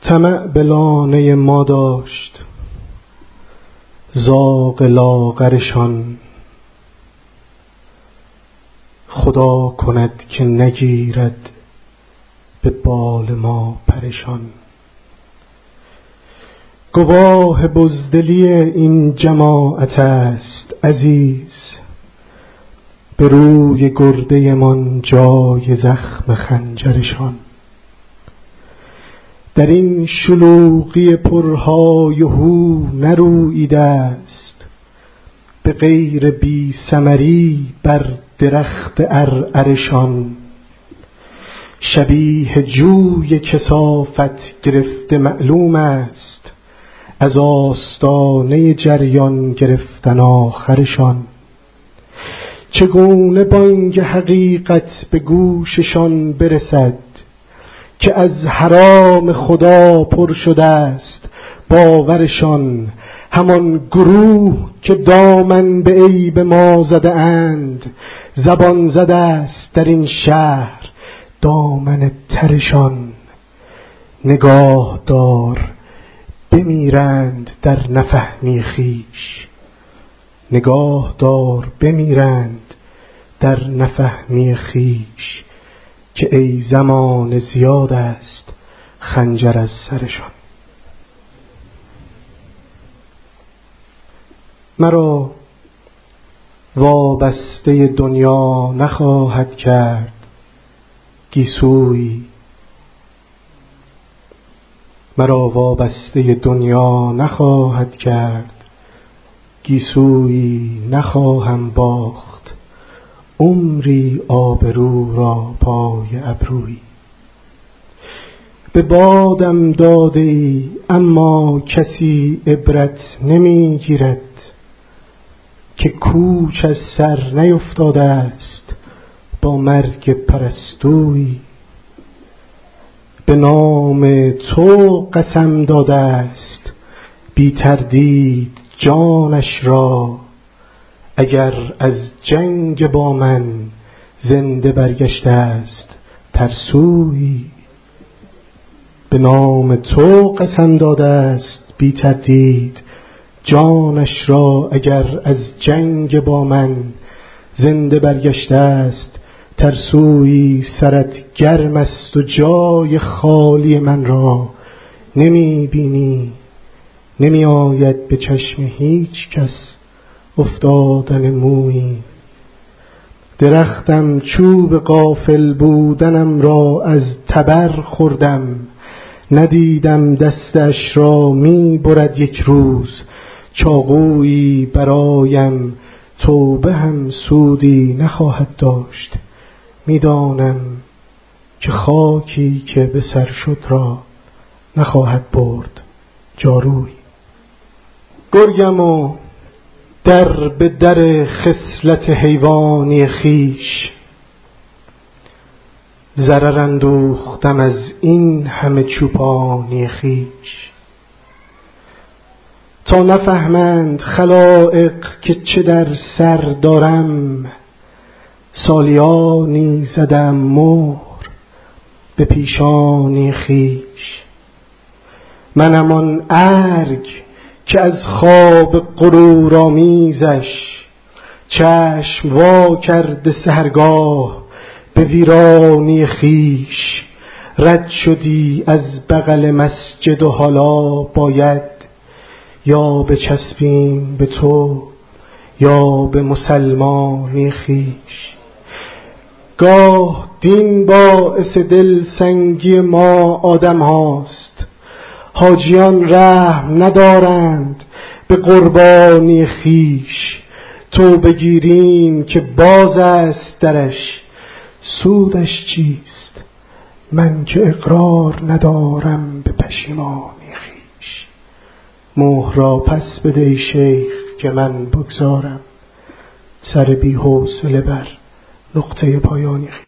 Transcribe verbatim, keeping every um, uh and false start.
طمع به لانه ما داشت زاغ لاغرشان، خدا کند که نگیرد به بال ما پرشان. گواه بزدلی این جماعت است عزیز، به روی گرده من جای زخم خنجرشان. در این شلوغی پرهای هو نرویده است، به غیر بی ثمری بر درخت عرعرشان. شبیه جوی کثافت گرفته معلوم است، از آستانه جریان گرفتن آخرشان. چگونه بانگ حقیقت به گوششان برسد که از حرام خدا پر شده است باورشان؟ همان گروه که دامن به عیب ما زده اند، زبان زده است در این شهر دامن ترشان. نگاه دار بمیرند در نفهمی خویش، نگاه دار بمیرند در نفهمی خویش، که ای زمان زیاد است خنجر از سرشان. مرا وابسته دنیا نخواهد کرد گیسویی، مرا وابسته دنیا نخواهد کرد گیسویی. نخواهم باخت عمری آبرو را پای ابرویی. به بادم داده ای اما کسی عبرت نمی گیرد، که کوچ از سر نیفتاده است با مرگ پرستویی. به نام تو قسم داده است بی تردید جانش را، اگر از جنگ با من زنده برگشته است ترسویی. به نام تو قسم داده است بی تردید جانش را، اگر از جنگ با من زنده برگشته است ترسویی. سرت گرم است و جای خالی من را نمی بینی، نمی آید به چشم هیچ کس افتادن مویی. درختم چوب غافل بودنم را از تبر خوردم، ندیدم دستش را می برد یک روز چاقویی. برایم توبه هم سودی نخواهد داشت، میدانم که خاکی که به سر شد را نخواهد برد جاروی. گرگم و در به در خصلت حیوانی خویش، ضرر اندوختم از این همه چوپانی خویش. تا نفهمند خلائق که چه در سر دارم، سالیانی زدم مهر به پیشانی خویش. منم آن ارگ که از خواب غرورآمیزش، چشم وا کرده سحرگاه به ویرانی خویش. رد شدی از بغل مسجد و حالا باید یا بچسبیم به تو یا به مسلمانی خویش. گاه دین باعث دل سنگی ما آدم هاست، حاجیان رحم ندارند به قربانی خویش. تو بگیریم که باز است درش، سودش چیست من که اقرار ندارم به پشیمانی خویش. مهر را پس بده ای شیخ که من بگذارم سر بی حوصله بر نقطه پایانی خویش.